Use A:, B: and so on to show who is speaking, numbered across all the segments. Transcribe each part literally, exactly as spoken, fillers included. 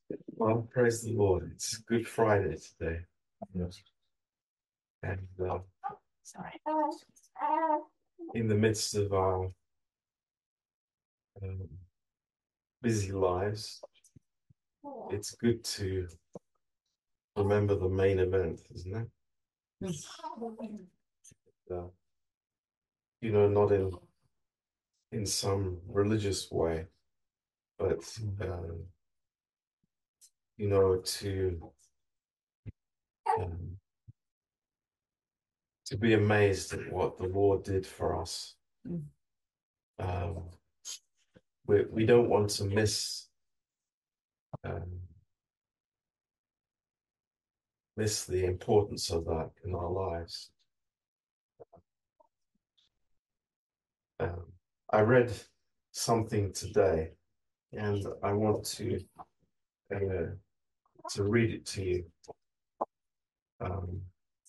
A: Well, praise the Lord. It's Good Friday today. Yes. And uh, sorry. In the midst of our um, busy lives, it's good to remember the main event, isn't it? Uh, you know, not in in some religious way, but um, you know, to um, to be amazed at what the Lord did for us. Um, we we don't want to miss um, miss the importance of that in our lives. Um, I read something today, and I want to uh, to read it to you. Um,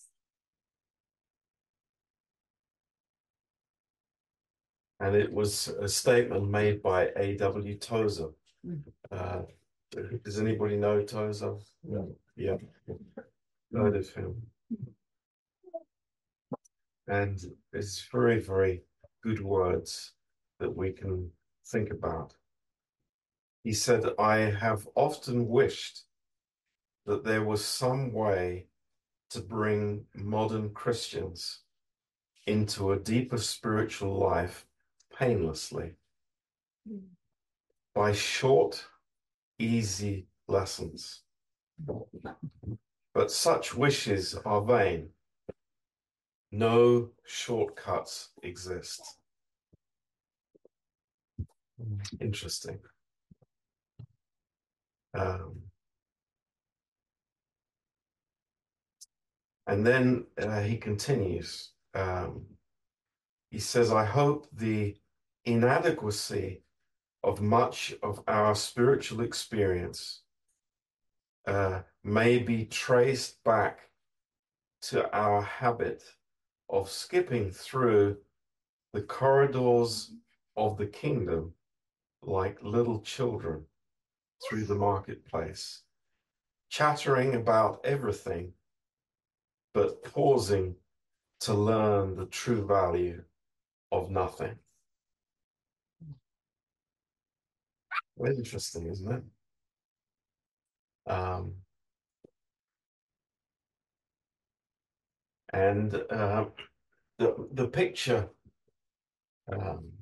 A: and it was a statement made by A W Tozer. Uh, does anybody know Tozer? Yeah. Yeah. Heard of him. And it's very, very good words that we can think about. He said, I have often wished that there was some way to bring modern Christians into a deeper spiritual life painlessly by short, easy lessons. But such wishes are vain. No shortcuts exist. Interesting. Um, and then uh, he continues. Um, he says, I hope the inadequacy of much of our spiritual experience uh, may be traced back to our habit of skipping through the corridors of the kingdom like little children through the marketplace, chattering about everything, but pausing to learn the true value of nothing. Well, interesting, isn't it? Um, and uh, the the picture, um,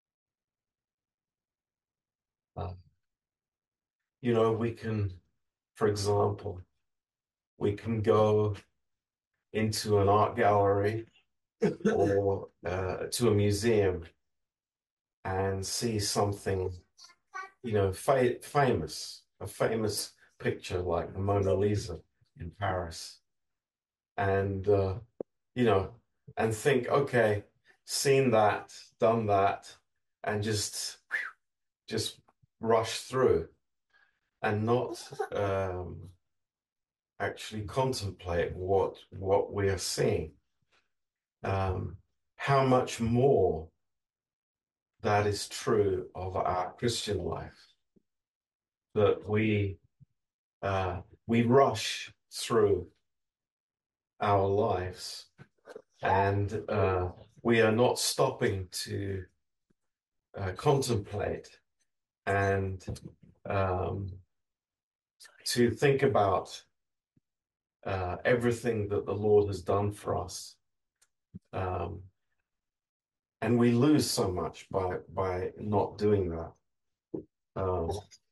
A: uh, you know, we can, for example, we can go into an art gallery or uh, to a museum and see something, you know, fa famous, a famous picture like the Mona Lisa in Paris, and uh, you know, and think, okay, seen that, done that, and just just rush through and not um, actually contemplate what what we are seeing. Um, how much more that is true of our Christian life, that we uh, we rush through our lives and uh, we are not stopping to uh, contemplate and um, to think about uh, everything that the Lord has done for us. Um, and we lose so much by by not doing that. Um,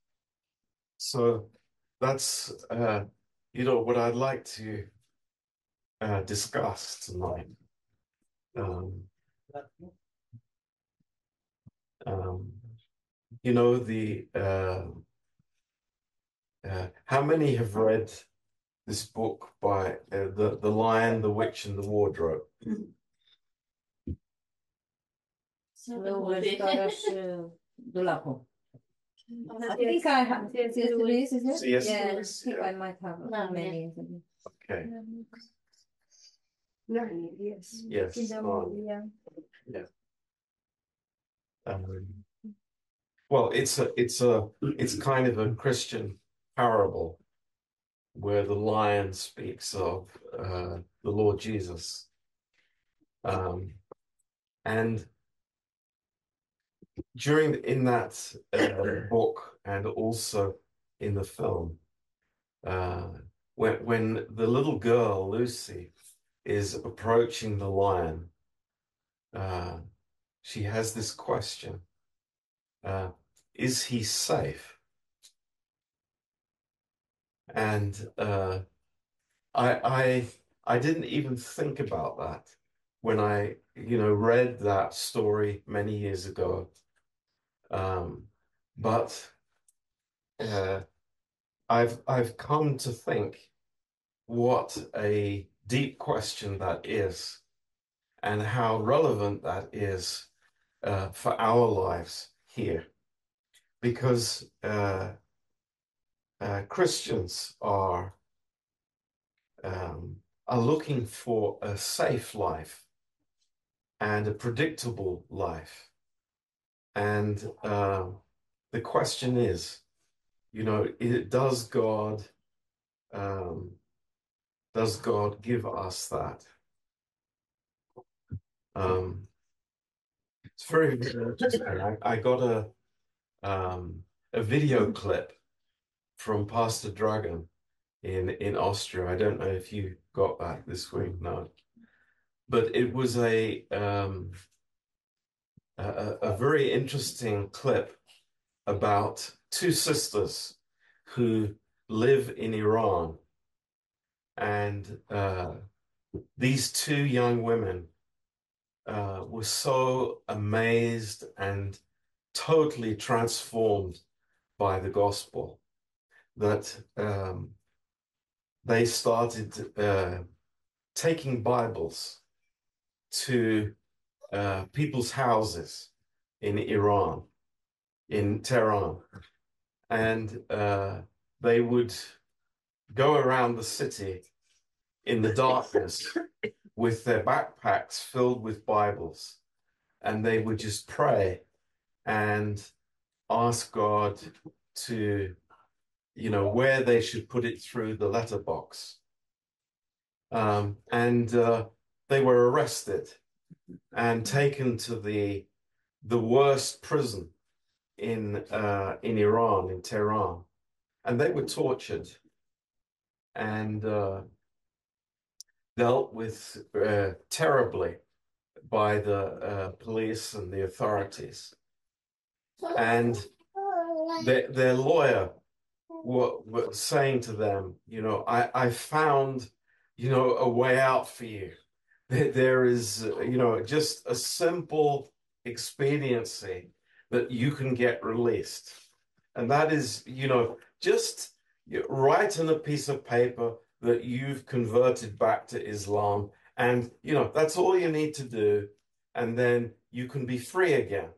A: so that's uh, you know what I'd like to uh, discuss tonight. Um, um, you know the uh, uh, how many have read this book by uh, the the Lion, the Witch, and the Wardrobe?
B: Luego stars uh, Dulapo. I think I have. C S. Lewis, is it?
A: C S.
B: Yeah,
A: Lewis,
B: I think
A: yeah.
B: I might have
C: No,
B: many.
A: Okay.
C: Narnia, yes.
A: Yes.
C: In the
A: Um,
C: movie, yeah.
A: yeah. Um, well, it's a it's a it's kind of a Christian parable where the lion speaks of uh, the Lord Jesus. Um, and during in that uh, book and also in the film, uh, when when the little girl Lucy is approaching the lion, uh, she has this question: uh, "Is he safe?" And uh, I I I didn't even think about that when I you know read that story many years ago. Um, but uh, I've I've come to think what a deep question that is, and how relevant that is uh, for our lives here, because uh, uh, Christians are um, are looking for a safe life and a predictable life, and uh, the question is, you know, it, does God um, does God give us that? Um, it's very, very interesting. I, I got a um, a video clip from Pastor Dragon in in Austria. I don't know if you got that this week, no, but it was a um, a, a very interesting clip about two sisters who live in Iran, and uh, these two young women uh, were so amazed and totally transformed by the gospel that um, they started uh, taking Bibles to uh, people's houses in Iran, in Tehran, and uh, they would go around the city in the darkness with their backpacks filled with Bibles, and they would just pray and ask God to, you know, where they should put it through the letterbox. Um, and uh, they were arrested and taken to the the worst prison in uh, in Iran, in Tehran, and they were tortured and uh, dealt with uh, terribly by the uh, police and the authorities. And their, their lawyer was saying to them, you know, I, I found, you know, a way out for you. There, there is, you know, just a simple expediency that you can get released. And that is, you know, just write on a piece of paper that you've converted back to Islam. And, you know, that's all you need to do. And then you can be free again.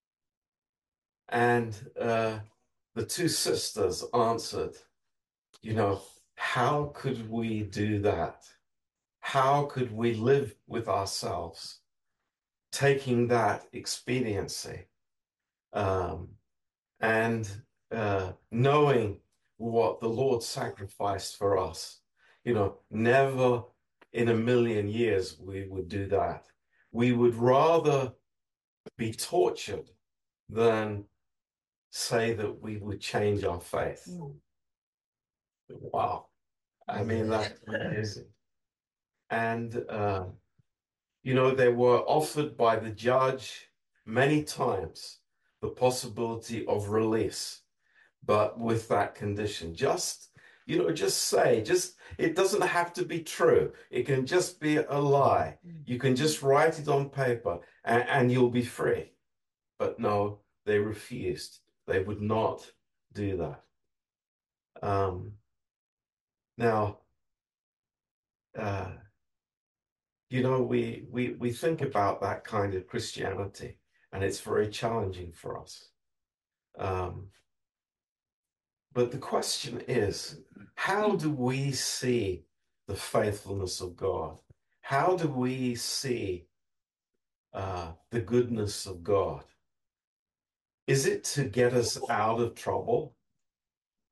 A: And uh, the two sisters answered, you know, how could we do that? How could we live with ourselves, taking that expediency um, and uh, knowing what the Lord sacrificed for us? You know, never in a million years we would do that. We would rather be tortured than say that we would change our faith. Mm. Wow. I mean, that's amazing. And, uh, you know, they were offered by the judge many times the possibility of release, but with that condition. Just, you know, just say, just, it doesn't have to be true. It can just be a lie. You can just write it on paper and, and you'll be free. But no, they refused. They would not do that. Um, now, uh, you know, we, we, we think about that kind of Christianity, and it's very challenging for us. Um, but the question is, how do we see the faithfulness of God? How do we see uh, the goodness of God? Is it to get us out of trouble?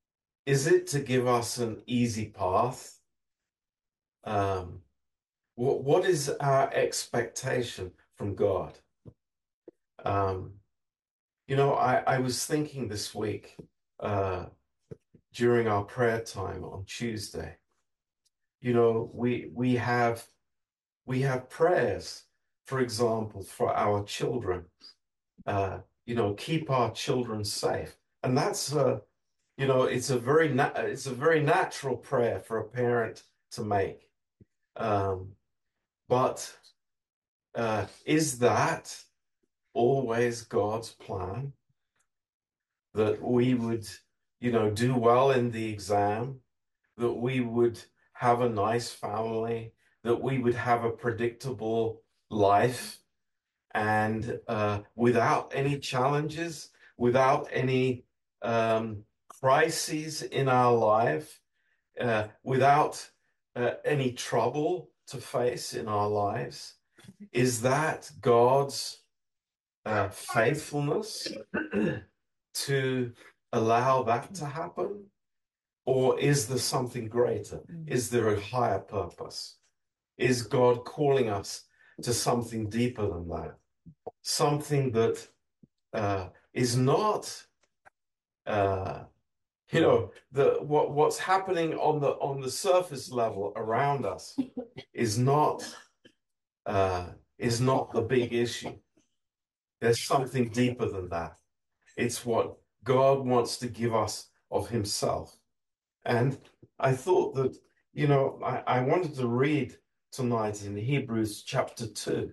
A: is it to give us an easy path? Um, what, what is our expectation from God? Um, you know, I, I was thinking this week uh, during our prayer time on Tuesday, you know, we we have we have prayers, for example, for our children. Uh, you know, keep our children safe, and that's uh, you know, it's a very na- it's a very natural prayer for a parent to make. Um, but uh, is that always God's plan? That we would, you know, do well in the exam, that we would have a nice family, that we would have a predictable life, and uh, without any challenges, without any um, crises in our life, uh, without uh, any trouble to face in our lives? Is that God's uh, faithfulness to allow that to happen? Or is there something greater? Is there a higher purpose? Is God calling us to something deeper than that? Something that uh, is not, uh, you know, the what what's happening on the on the surface level around us is not uh, is not the big issue. There's something deeper than that. It's what God wants to give us of Himself. And I thought that, you know, I, I wanted to read tonight in Hebrews chapter two,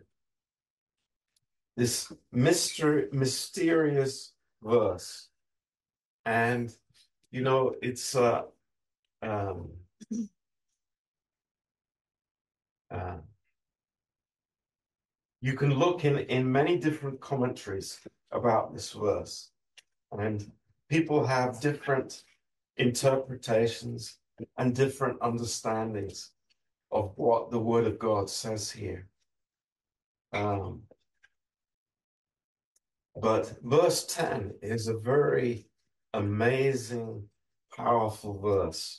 A: this mystery, mysterious verse. And, you know, it's, uh, um, uh, you can look in, in many different commentaries about this verse, and people have different interpretations and different understandings of what the Word of God says here. Um, but verse ten is a very amazing, powerful verse.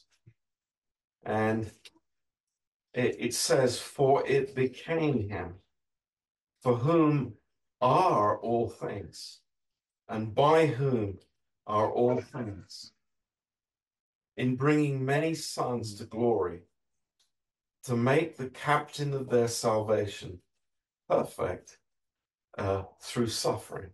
A: And it, it says, "For it became him, for whom are all things, and by whom are all things, in bringing many sons to glory, to make the captain of their salvation perfect uh, through suffering."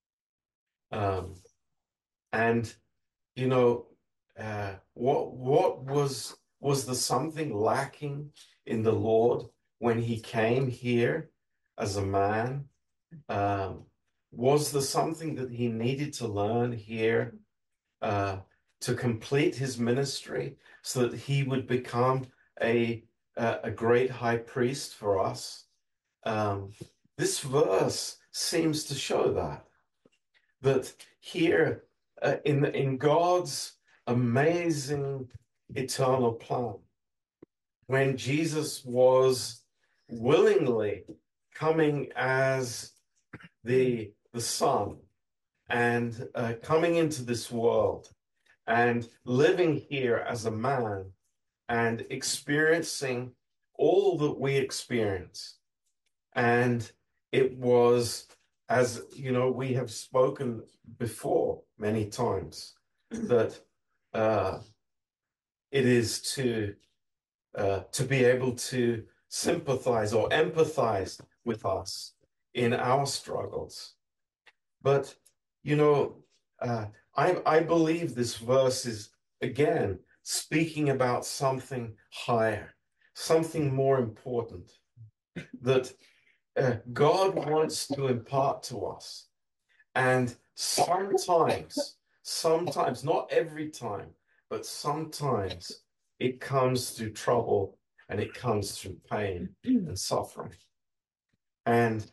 A: Um, and you know, uh, what what was was there something lacking in the Lord when He came here as a man? Um, was there something that He needed to learn here uh, to complete His ministry, so that He would become a a, a great high priest for us? Um, this verse seems to show that that here uh, in in God's amazing eternal plan, when Jesus was willingly coming as the the Son and uh, coming into this world and living here as a man and experiencing all that we experience. And it was, as you know, we have spoken before many times, that uh, it is to uh, to be able to sympathize or empathize with us in our struggles. But you know, uh, I I believe this verse is again speaking about something higher, something more important, that uh, God wants to impart to us. And sometimes, sometimes, not every time, but sometimes it comes through trouble and it comes through pain and suffering. And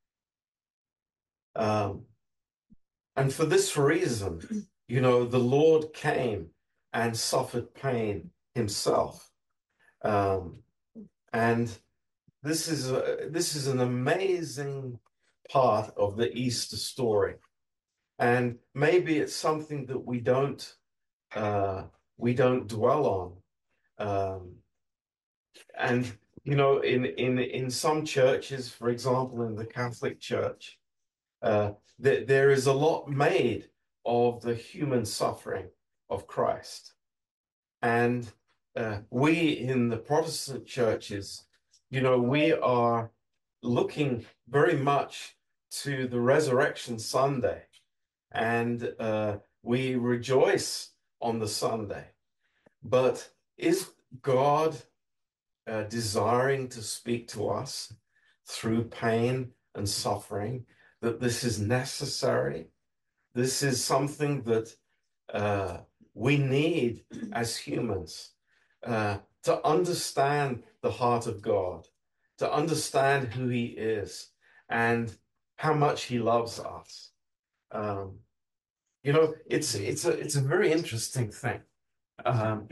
A: um, and for this reason, you know, the Lord came and suffered pain himself. Um, and this is a, this is an amazing part of the Easter story. And maybe it's something that we don't uh, we don't dwell on. Um, and, you know, in, in, in some churches, for example, in the Catholic Church, uh, th there is a lot made of the human suffering of Christ. And uh, we in the Protestant churches, you know, we are looking very much to the Resurrection Sunday, and uh, we rejoice on the Sunday. But is God uh, desiring to speak to us through pain and suffering, that this is necessary? This is something that uh, we need as humans uh, to understand the heart of God, to understand who He is and how much He loves us. Um, you know, it's it's a it's a very interesting thing. Um,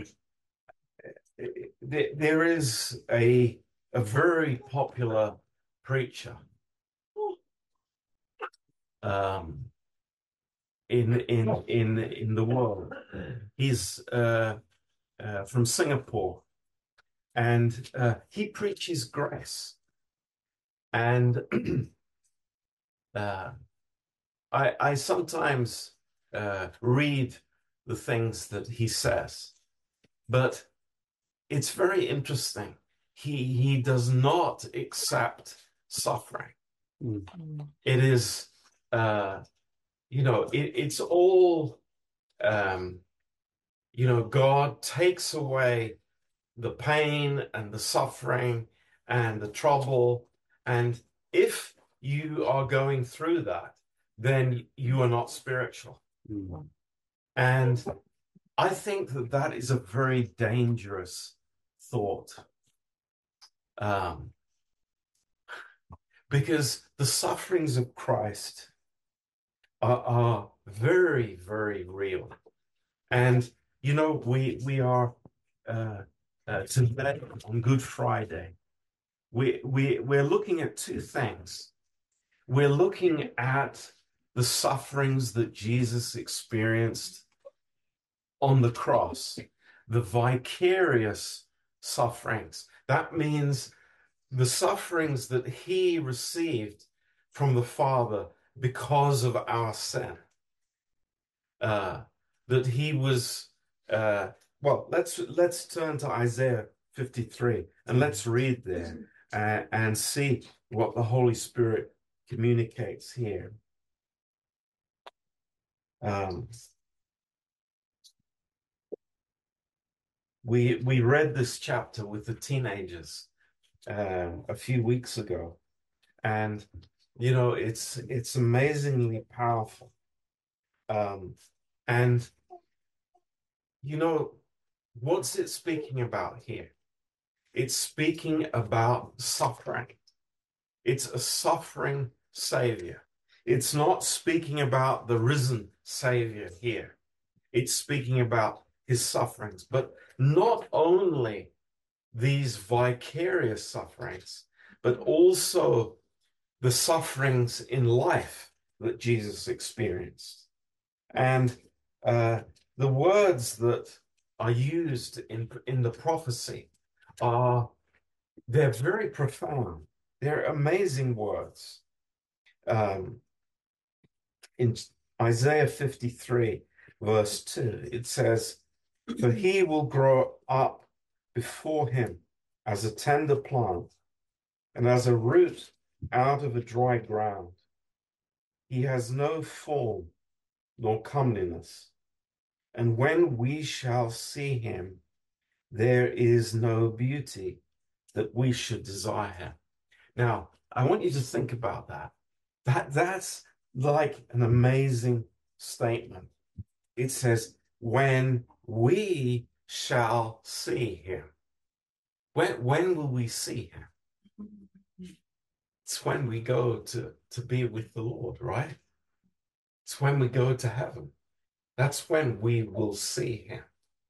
A: there is a a very popular preacher um, in in in in the world. He's uh, uh, from Singapore, and uh, he preaches grace. And uh, I I sometimes uh, read the things that he says, but it's very interesting. He he does not accept suffering. Mm. It is, uh, you know, it, it's all, um, you know, God takes away the pain and the suffering and the trouble. And if you are going through that, then you are not spiritual. Mm. And I think that that is a very dangerous thought. Um, because the sufferings of Christ are, are very, very real. And, you know, we, we are uh, uh, today on Good Friday, we, we, we're looking at two things. We're looking at the sufferings that Jesus experienced on the cross, the vicarious sufferings. That means the sufferings that he received from the Father because of our sin. Uh, that he was, uh, well, let's let's turn to Isaiah fifty-three and let's read there uh, and see what the Holy Spirit communicates here. Um, we we read this chapter with the teenagers uh, a few weeks ago, and you know it's it's amazingly powerful. Um, and you know what's it speaking about here? It's speaking about suffering. It's a suffering Savior. It's not speaking about the risen Savior here. It's speaking about his sufferings, but not only these vicarious sufferings, but also the sufferings in life that Jesus experienced. And uh, the words that are used in, in the prophecy are, they're very profound. They're amazing words. Um, in Isaiah fifty-three, verse two, it says, "For he will grow up before him as a tender plant and as a root out of a dry ground. He has no form nor comeliness, and when we shall see him, there is no beauty that we should desire him." Now, I want you to think about that. That that's like an amazing statement. It says, when we shall see him. When, when will we see him? It's when we go to, to be with the Lord, right? It's when we go to heaven. That's when we will see him.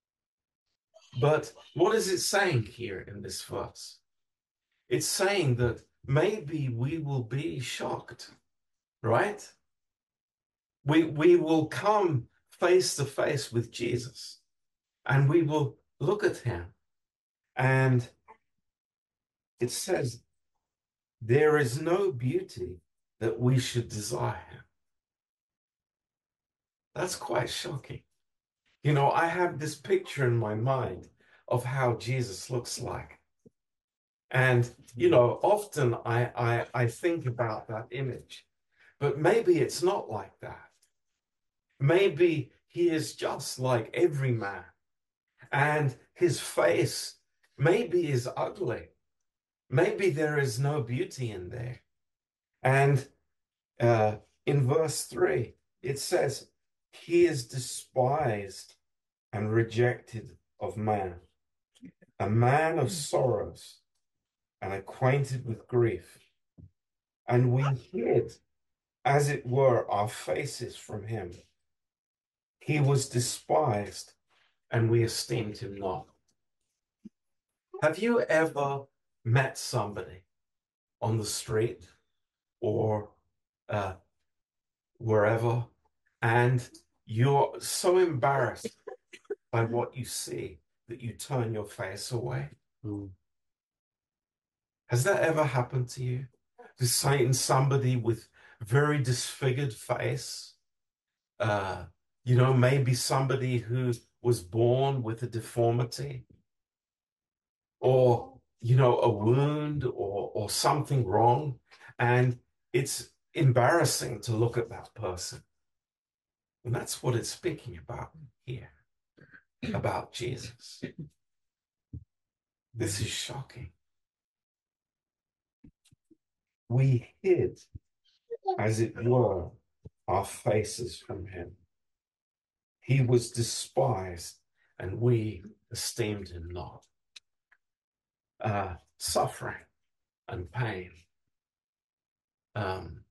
A: But what is it saying here in this verse? It's saying that maybe we will be shocked, right? We, we will come face to face with Jesus. and we will look at him. And it says, there is no beauty that we should desire him. That's quite shocking. You know, I have this picture in my mind of how Jesus looks like. And, you know, often I, I, I think about that image, but maybe it's not like that. Maybe he is just like every man, and his face maybe is ugly. Maybe there is no beauty in there. And uh, in verse three, it says, he is despised and rejected of man, a man of sorrows and acquainted with grief. And we hid, as it were, our faces from him. He was despised, and we esteemed him not. Have you ever met somebody on the street or uh, wherever, and you're so embarrassed by what you see that you turn your face away? Mm. Has that ever happened to you? To say somebody with very disfigured face, uh, you know, maybe somebody who was born with a deformity, or, you know, a wound or, or something wrong, and it's embarrassing to look at that person. And that's what it's speaking about here, about Jesus. This is shocking. We hid, as it were, our faces from him. He was despised, and we esteemed him not. Uh, suffering and pain. Um,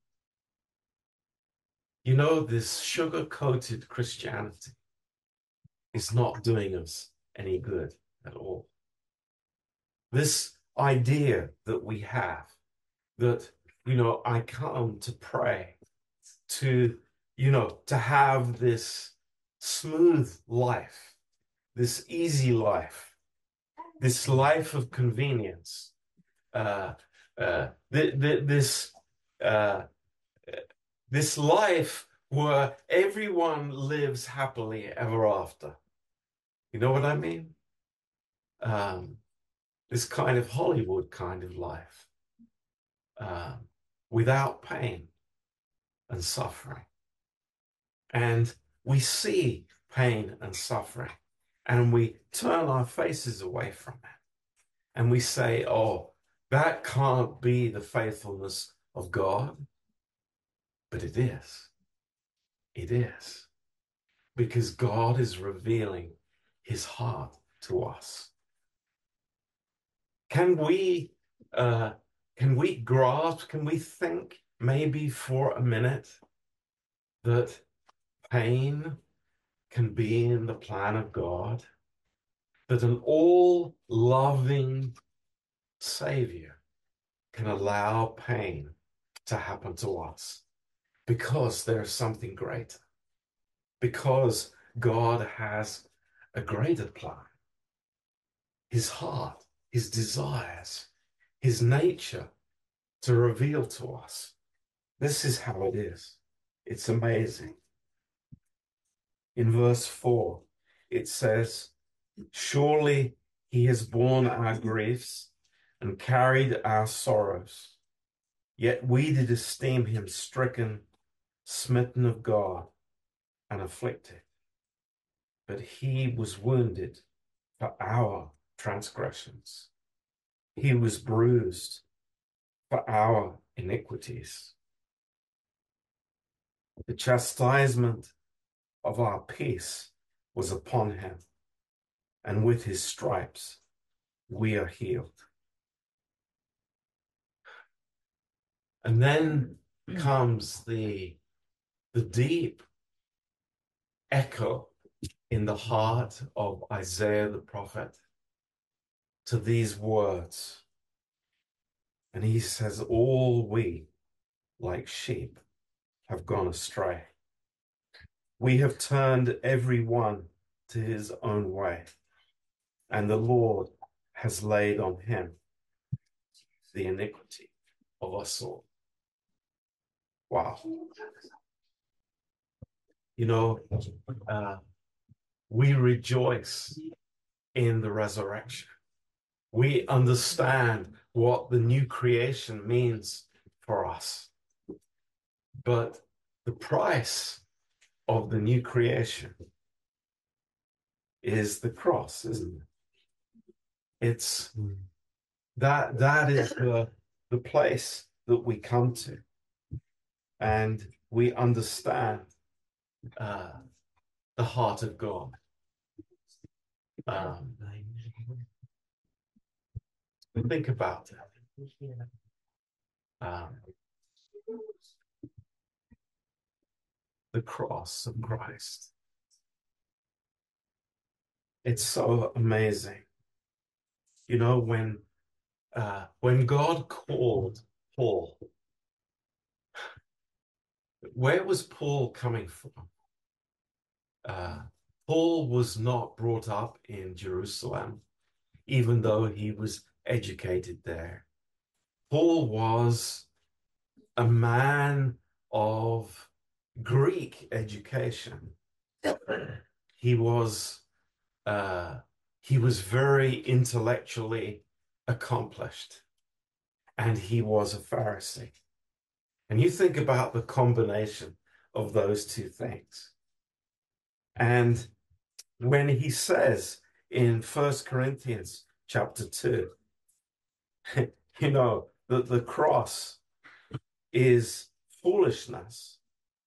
A: you know, this sugar-coated Christianity is not doing us any good at all. This idea that we have that, you know, I come to pray, to, you know, to have this smooth life, this easy life, this life of convenience, uh, uh, th th this, uh, this life where everyone lives happily ever after. You know what I mean? Um, this kind of Hollywood kind of life, um, without pain and suffering. And we see pain and suffering, and we turn our faces away from it. And we say, oh, that can't be the faithfulness of God. But it is. It is. Because God is revealing his heart to us. Can we, uh, can we grasp, can we think maybe for a minute that pain can be in the plan of God? That an all-loving Savior can allow pain to happen to us because there's something greater. Because God has a greater plan. His heart, his desires, his nature to reveal to us. This is how it is. It's amazing. In verse four, it says, surely he has borne our griefs and carried our sorrows. Yet we did esteem him stricken, smitten of God, and afflicted. But he was wounded for our transgressions. He was bruised for our iniquities. The chastisement of our peace was upon him, and with his stripes we are healed. And then comes the, the deep echo in the heart of Isaiah the prophet to these words. And he says, all we, like sheep, have gone astray. We have turned every one to his own way, and the Lord has laid on him the iniquity of us all. Wow. You know, uh, we rejoice in the resurrection. We understand what the new creation means for us. But the price of the new creation is the cross, isn't it? It's that that is the, the place that we come to. And we understand uh, the heart of God. Um, think about it. Um, the cross of Christ. It's so amazing. You know, when uh, when God called Paul, where was Paul coming from? Uh, Paul was not brought up in Jerusalem, even though he was educated there. Paul was a man of Greek education. He was uh, he was very intellectually accomplished, and he was a Pharisee. And you think about the combination of those two things. And when he says in First Corinthians chapter two, you know, that the cross is foolishness,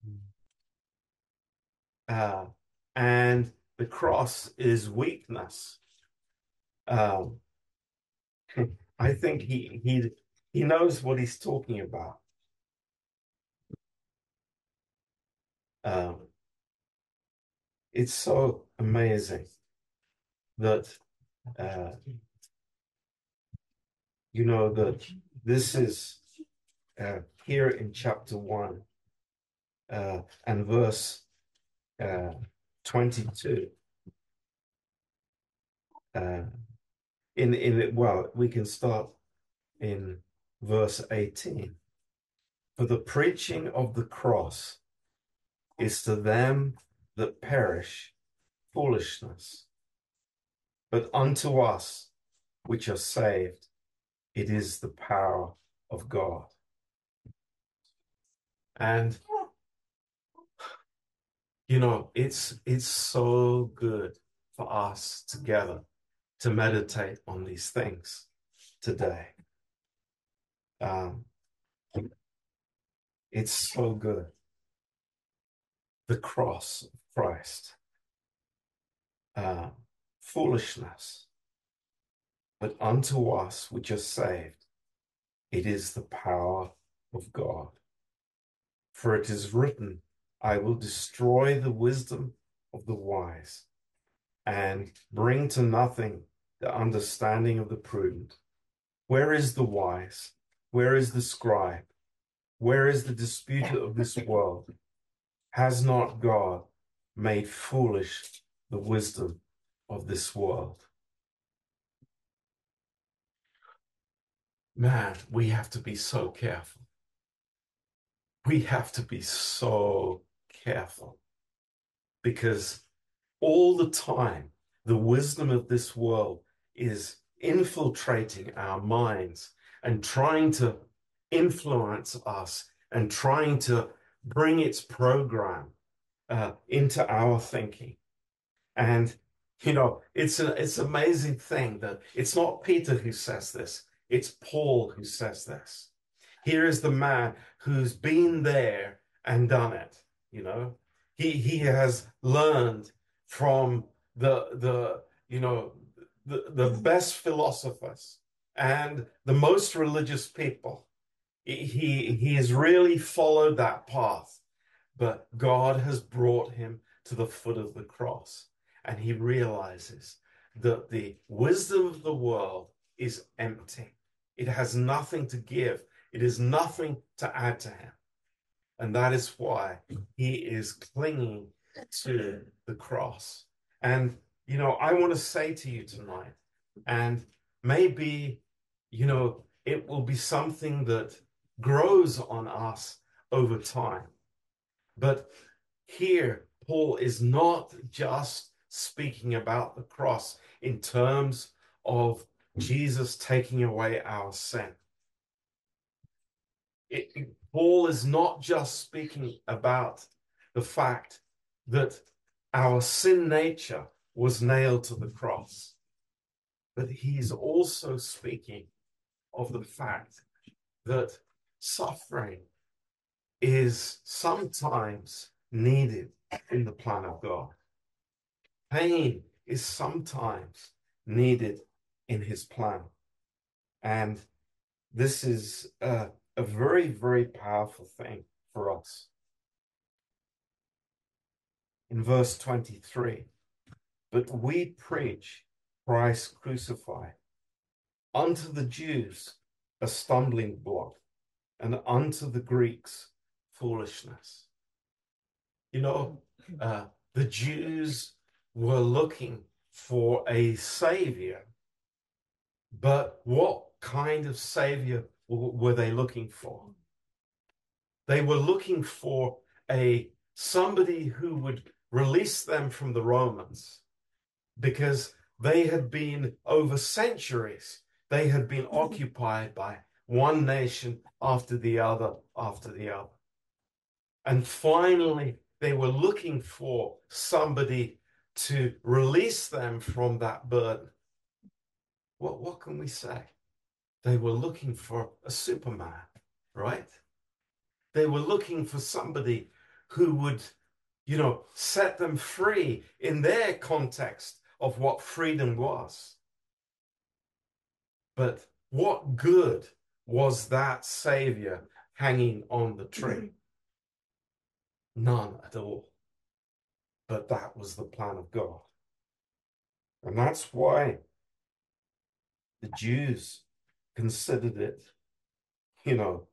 A: uh, and the cross is weakness. Um, I think he he he knows what he's talking about. Um, it's so amazing that uh, you know that this is uh, here in chapter one uh, and verse uh, twenty-two. Uh, in in well, we can start in verse eighteen. For the preaching of the cross is to them that perish foolishness, but unto us which are saved, it is the power of God. And you know, it's it's so good for us together to meditate on these things today. Um, it's so good. The cross of Christ, uh, foolishness, but unto us which are saved, it is the power of God. For it is written, I will destroy the wisdom of the wise and bring to nothing the understanding of the prudent. Where is the wise? Where is the scribe? Where is the disputer of this world? Has not God made foolish the wisdom of this world? Man, we have to be so careful. We have to be so careful, because all the time the wisdom of this world is infiltrating our minds and trying to influence us and trying to bring its program uh, into our thinking. And you know, it's a it's an amazing thing that it's not Peter who says this, it's Paul who says this. Here is the man who's been there and done it. You know, he he has learned from the the you know the, the best philosophers and the most religious people. He he has really followed that path, but God has brought him to the foot of the cross, and he realizes that the wisdom of the world is empty. It has nothing to give. It is nothing to add to him. And that is why he is clinging to the cross. And, you know, I want to say to you tonight, and maybe, you know, it will be something that grows on us over time. But here, Paul is not just speaking about the cross in terms of Jesus taking away our sin. It, Paul is not just speaking about the fact that our sin nature was nailed to the cross, but he's also speaking of the fact that suffering is sometimes needed in the plan of God. Pain is sometimes needed in his plan. And this is a, a very, very powerful thing for us. In verse twenty-three, but we preach Christ crucified, unto the Jews a stumbling block, and unto the Greeks foolishness. You know, uh, the Jews were looking for a savior, but what kind of savior were they looking for? They were looking for a somebody who would release them from the Romans, because they had been, over centuries, they had been occupied by one nation after the other after the other. And finally, they were looking for somebody to release them from that burden. What, what can we say? They were looking for a Superman, right? They were looking for somebody who would, you know, set them free in their context of what freedom was. But what good was that savior hanging on the tree? None at all. But that was the plan of God. And that's why the Jews considered it, you know,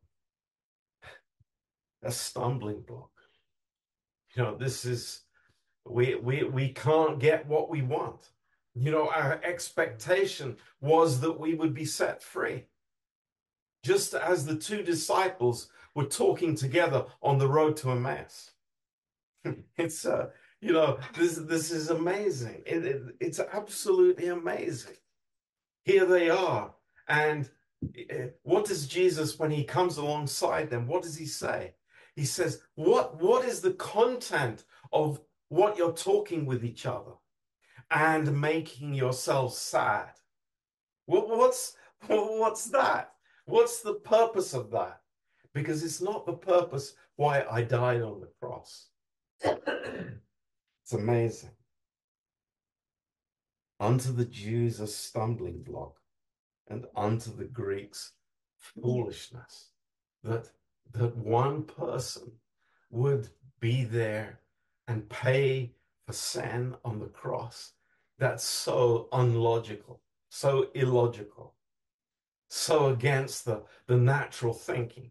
A: a stumbling block. You know, this is, we, we, we can't get what we want. You know, our expectation was that we would be set free. Just as the two disciples were talking together on the road to Emmaus. It's, uh, you know, this, this is amazing. It, it, it's absolutely amazing. Here they are. And what does Jesus, when he comes alongside them, what does he say? He says, what, what is the content of what you're talking with each other and making yourselves sad? What, what's, what's that? What's the purpose of that? Because it's not the purpose why I died on the cross. It's amazing. Unto the Jews a stumbling block, and unto the Greeks foolishness. That, that one person would be there and pay for sin on the cross. That's so unlogical, so illogical, so against the, the natural thinking.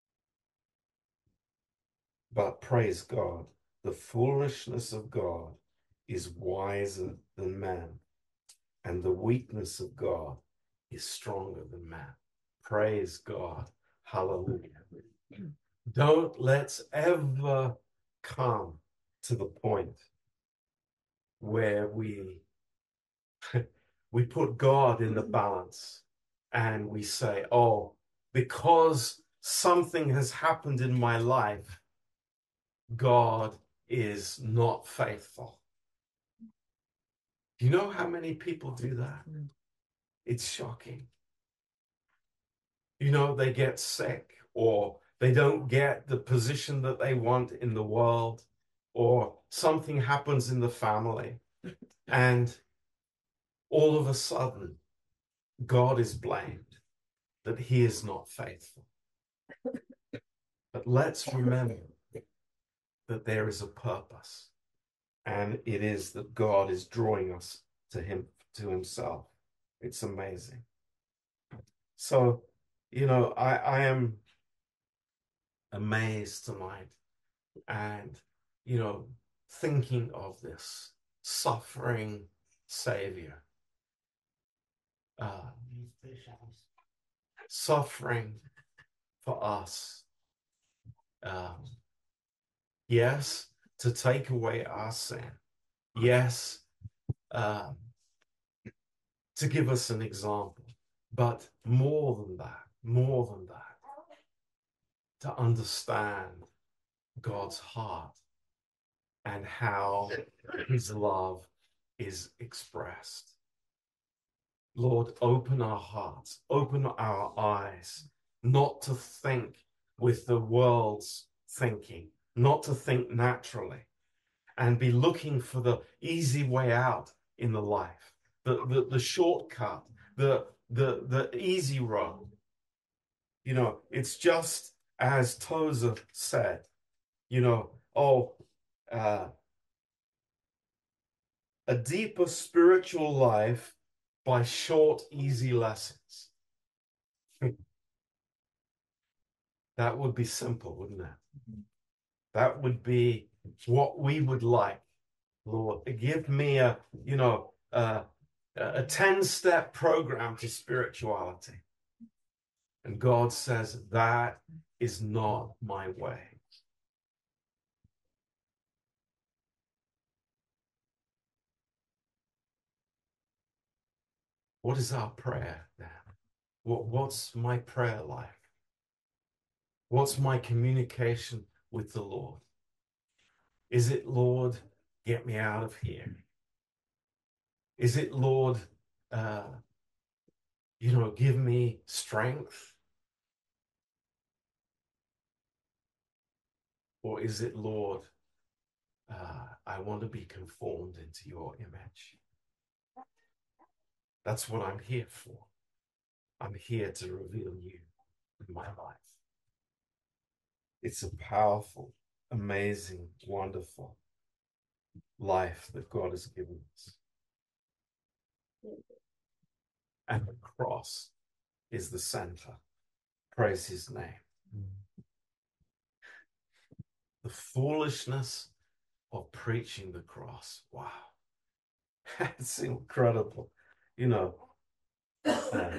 A: But praise God, the foolishness of God is wiser than man, and the weakness of God is stronger than man. Praise God. Hallelujah. Don't let's ever come to the point where we we put God in the balance and we say, oh, because something has happened in my life, God is not faithful. Do you know how many people do that? It's shocking. You know, they get sick, or they don't get the position that they want in the world, or something happens in the family, and all of a sudden, God is blamed that he is not faithful. But let's remember that there is a purpose, and it is that God is drawing us to him, to himself. It's amazing. So, you know, I, I am amazed tonight, and, you know, thinking of this suffering Savior. Uh, suffering for us. Um, yes, to take away our sin. Yes, um, to give us an example. But more than that, more than that, to understand God's heart and how his love is expressed. Lord, open our hearts, open our eyes, not to think with the world's thinking, not to think naturally, and be looking for the easy way out in the life, the, the, the shortcut, the, the, the easy road. You know, it's just as Tozer said, you know, oh, uh, a deeper spiritual life by short, easy lessons. That would be simple, wouldn't it? That would be what we would like. Lord, give me a, you know, uh, a ten-step program to spirituality. And God says, that is not my way. What is our prayer now? What, what's my prayer life? What's my communication with the Lord? Is it, Lord, get me out of here? Is it, Lord, uh, you know, give me strength? Or is it, Lord, uh, I want to be conformed into your image? That's what I'm here for. I'm here to reveal you in my life. It's a powerful, amazing, wonderful life that God has given us. And the cross is the center. Praise his name. The foolishness of preaching the cross. Wow. It's incredible. You know, uh,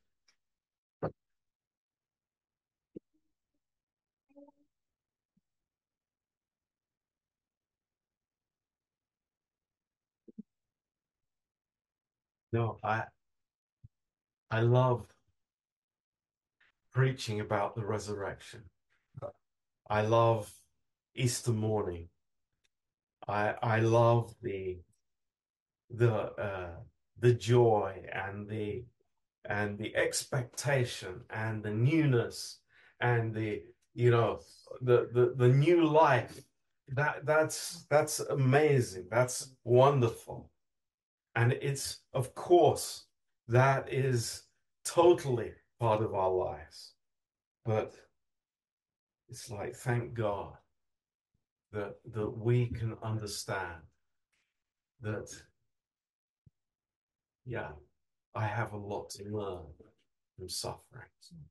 A: no, I I love preaching about the resurrection. I love Easter morning. I I love the the uh, the joy and the and the expectation and the newness and the you know the the, the new life. That that's that's amazing. That's wonderful. And it's, of course, that is totally part of our lives. But it's like, thank God that that we can understand that, yeah, I have a lot to learn from suffering.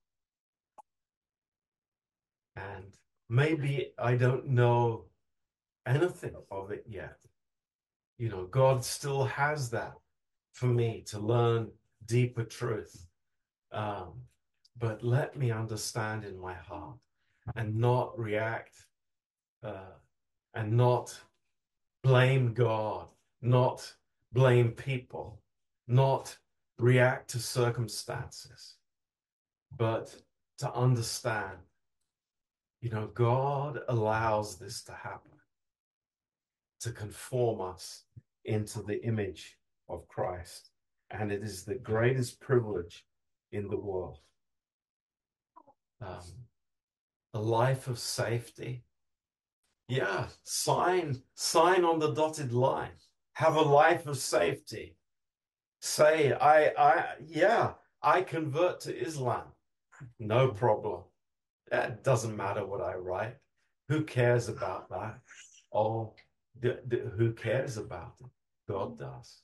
A: And maybe I don't know anything of it yet. You know, God still has that for me to learn deeper truth. Um, but let me understand in my heart and not react uh, and not blame God, not blame people, not react to circumstances, but to understand, you know, God allows this to happen, to conform us into the image of Christ. And it is the greatest privilege in the world. Um, a life of safety. Yeah, sign, sign on the dotted line. Have a life of safety. Say, I, I, yeah, I convert to Islam. No problem. It doesn't matter what I write. Who cares about that? Oh, d- d- who cares about it? God does.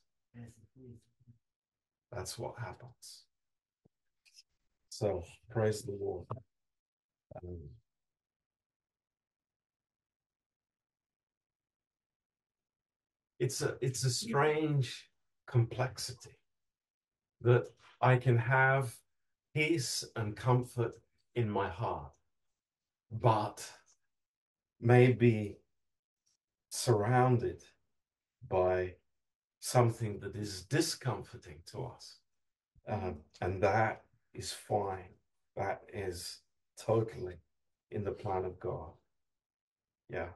A: That's what happens. So praise the Lord. Um, it's a it's a strange complexity that I can have peace and comfort in my heart, but may be surrounded by something that is discomforting to us. Um, and that is fine. That is totally in the plan of God. Yeah.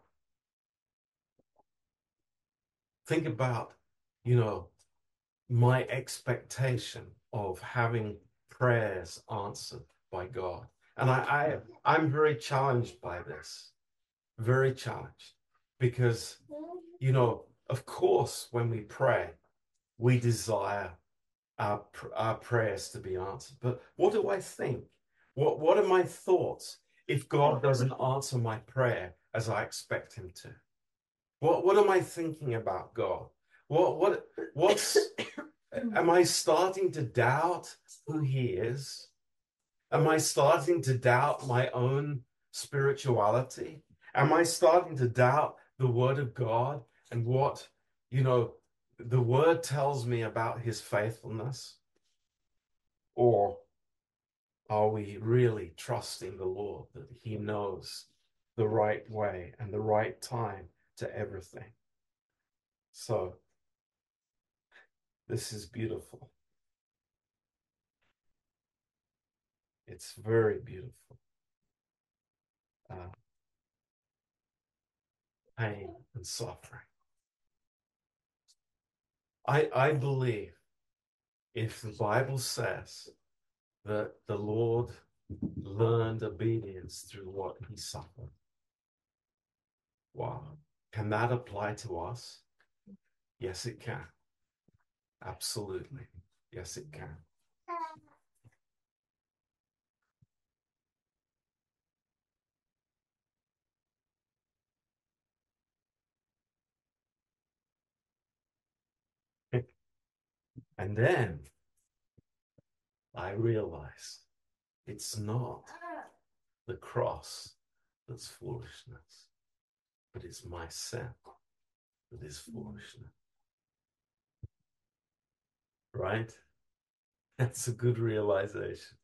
A: Think about, you know, my expectation of having prayers answered by God. And I, I I'm very challenged by this, very challenged, because, you know, of course, when we pray, we desire our, our prayers to be answered. But what do I think? What, what are my thoughts if God doesn't answer my prayer as I expect him to? What, what am I thinking about God? What, what, what's, am I starting to doubt who he is? Am I starting to doubt my own spirituality? Am I starting to doubt the word of God and what, you know, the word tells me about his faithfulness? Or are we really trusting the Lord that he knows the right way and the right time to everything? So this is beautiful. It's very beautiful. Uh, pain and suffering. I, I believe if the Bible says that the Lord learned obedience through what he suffered, wow, can that apply to us? Yes, it can. Absolutely. Yes, it can. And then I realized it's not the cross that's foolishness, but it's my sin that is foolishness. Right? That's a good realization.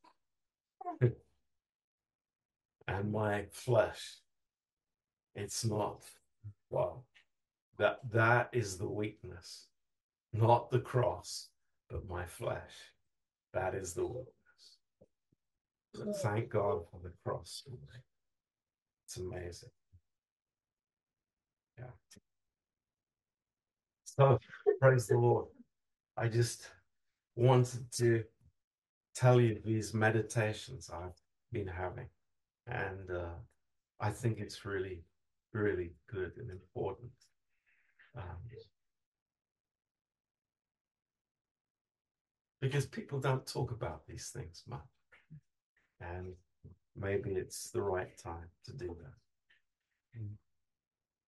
A: And my flesh, it's not. Well, that that is the weakness, not the cross, but my flesh. That is the weakness. But thank God for the cross. It's amazing. Yeah. So praise the Lord. I just wanted to tell you these meditations I've been having. And uh, I think it's really, really good and important. Um, because people don't talk about these things much. And maybe it's the right time to do that.